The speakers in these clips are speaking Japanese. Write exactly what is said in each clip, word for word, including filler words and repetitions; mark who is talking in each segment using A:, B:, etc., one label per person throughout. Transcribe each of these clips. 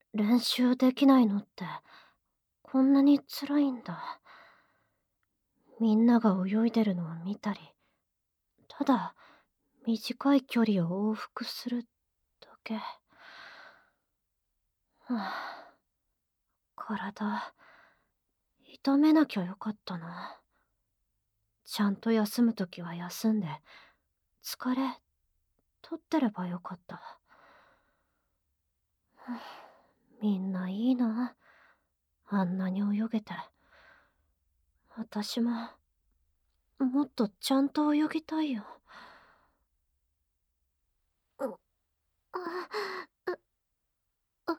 A: 練習できないのってこんなに辛いんだ。みんなが泳いでるのを見たり、ただ短い距離を往復するだけ。はあ、体、痛めなきゃよかったな。ちゃんと休むときは休んで、疲れ、取ってればよかった。はあ、みんないいな。あんなに泳げて。私も、もっとちゃんと泳ぎたいよ。う、あ、う、あ、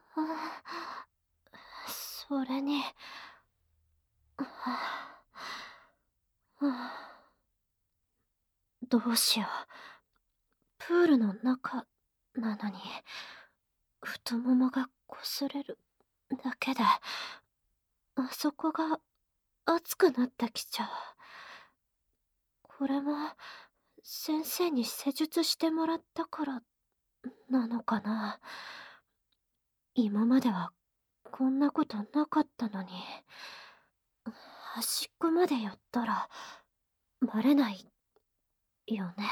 A: それに、はあ、はあ、どうしよう。プールの中なのに、太ももが擦れるだけで、あそこが熱くなってきちゃう。これも、先生に施術してもらったからなのかな。今まではこんなことなかったのに。端っこまで寄ったらバレないよね。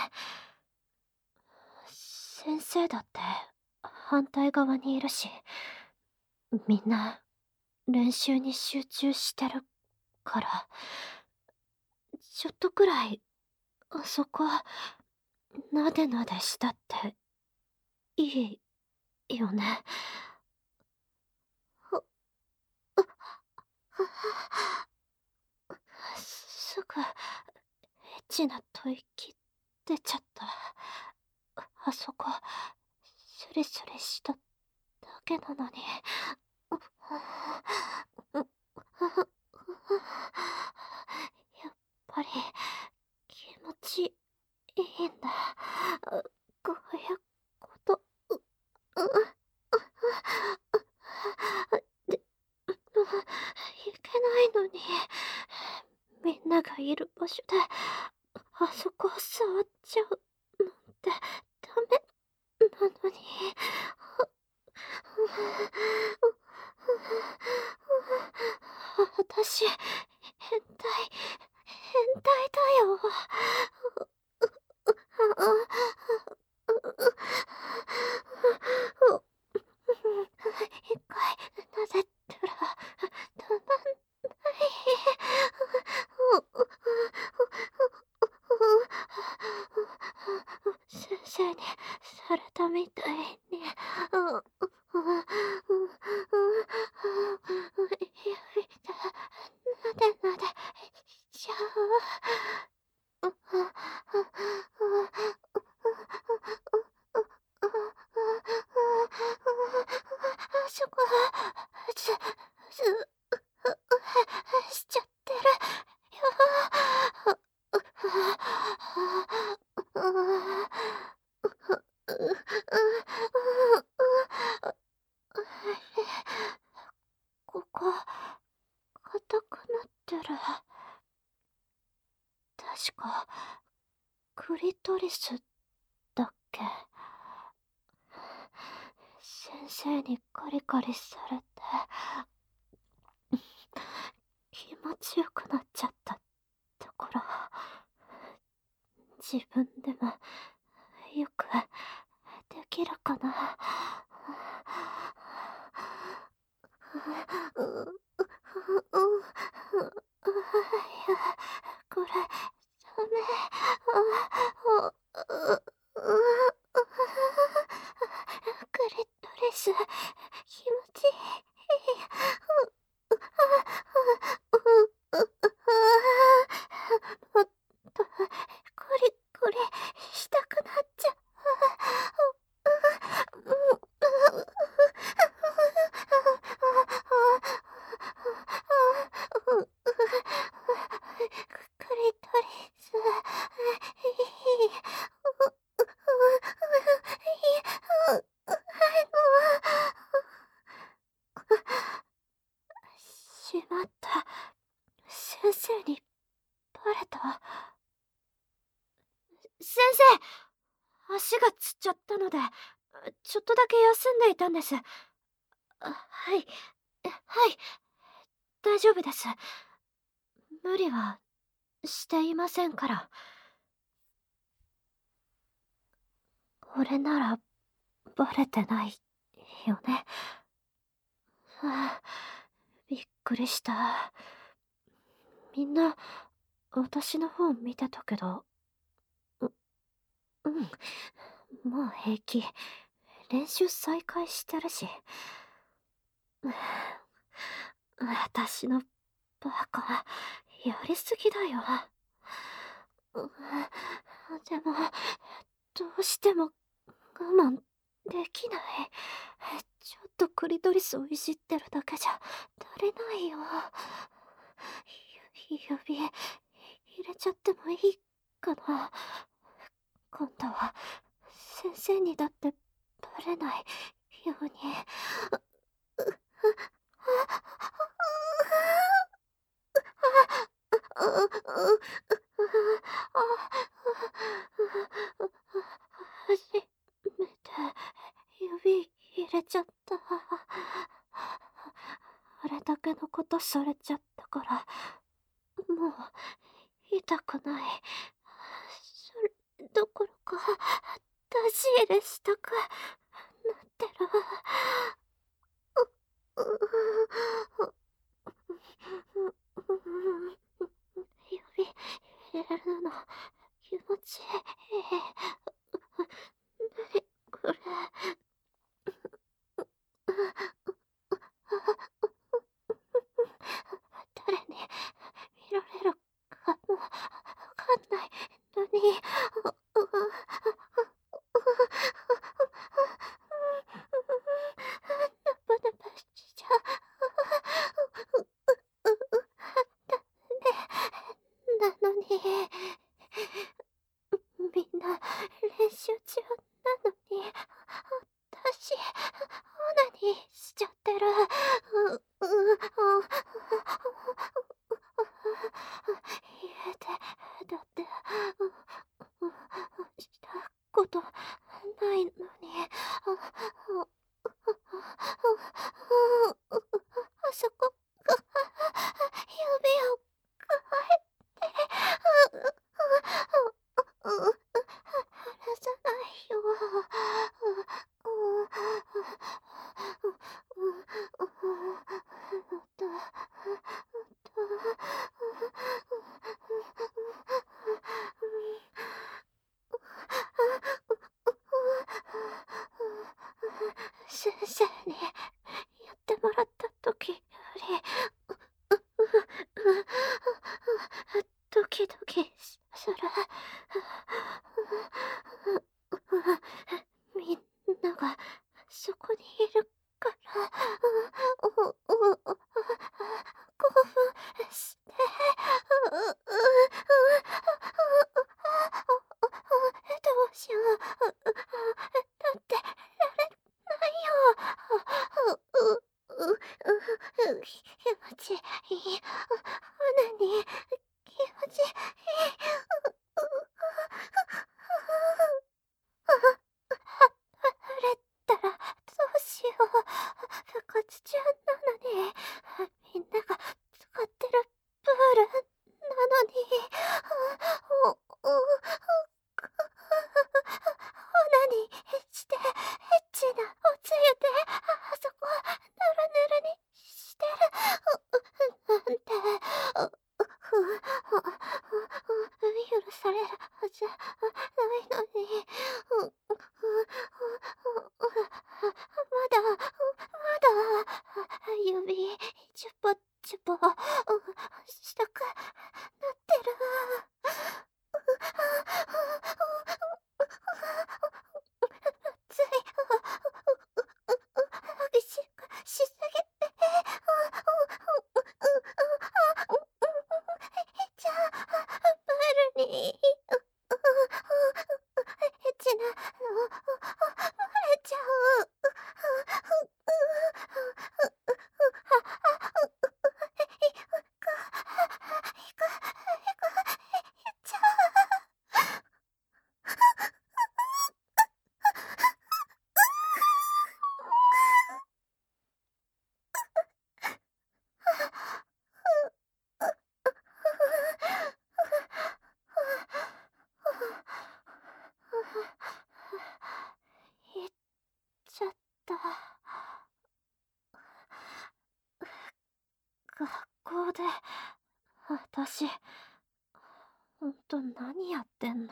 A: 先生だって反対側にいるし、みんな練習に集中してるから、ちょっとくらいあそこなでなでしたっていいよね。あ、あ、すぐエッチな吐息出ちゃった。あそこスリスリしただけなのに。やっぱり気持ちいいんだ。こういうこと、う、う、で、いけないのに。みんながいる場所で、あそこを触っちゃうなんてダメなのに。私、変態、変態だよ。一回なぜったらたまんない。先生にされたみたいに。なでなでしちゃう。そこ、す、す、しちゃってるよ。ここ、硬くなってる。確か、クリトリスだっけ。先生にカリカリされて、気持ちよくなっちゃったところ、自分でもよくできるかな。いや、これ、ダメ。クリトリス、気持ちいい。もっと、コリコリしたくなっちゃう。クリトリス、いい。しまった。先生にバレた。先生、足がつっちゃったので、ちょっとだけ休んでいたんです。 あ、はい。え、はい。大丈夫です。無理はしていませんから。これならバレてないよね。はあ、びっくりした。みんな私の方見てたけど、う、うん、もう平気。練習再開してるし。私のバカ、やりすぎだよ。うん、でも、どうしても我慢できない。ちょっとクリトリスをいじってるだけじゃ足りないよ。ゆ指入れちゃってもいいかな。今度は先生にだってバレないように。初めて指入れちゃった。あれだけのことされちゃったから、もう痛くない。それどころか、出し入れしたくなってる。指入れるの気持ちいい。何これ。誰に見られるかもわかんないのに。ナパナパしちゃダメなのに。みんな練習中なのに、私、オナニーしちゃってる。う、う、家で、だって、したことないのに。あそこが、指を変えて、離さないよ。先生にやってもらった時より、ドキドキする。みんながそこにいるから、興奮して、どうしよう。だってられないよ。気持ちいい。オナニー気持ちいい。触れたらどうしよう。部活中なのに、みんなが使ってるプールなのに、お、お、お、オナニーして、エッチなおつゆで、あそこ、ぬるぬるにしてる。なんて、許されるはずないのに。まだ、まだ、指、チュポチュポ、したくなってる。つい、激しくしすぎて、じゃあ、プールに、エッチなの、漏れちゃう。 学校で、私、ほんと何やってんの。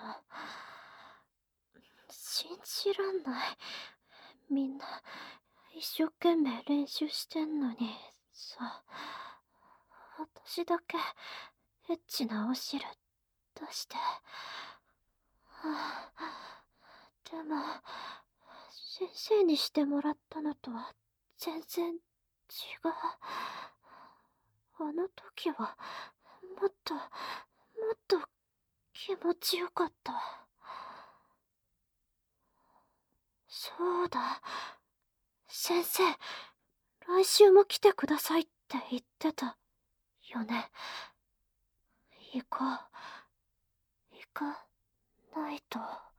A: 信じらんない。みんな、一生懸命練習してんのに、さ、私だけ、エッチなお汁出して。はあ、でも、先生にしてもらったのとは全然違う。あの時は、もっと、もっと気持ちよかった。そうだ。先生、来週も来てくださいって言ってたよね。行こう。行かないと。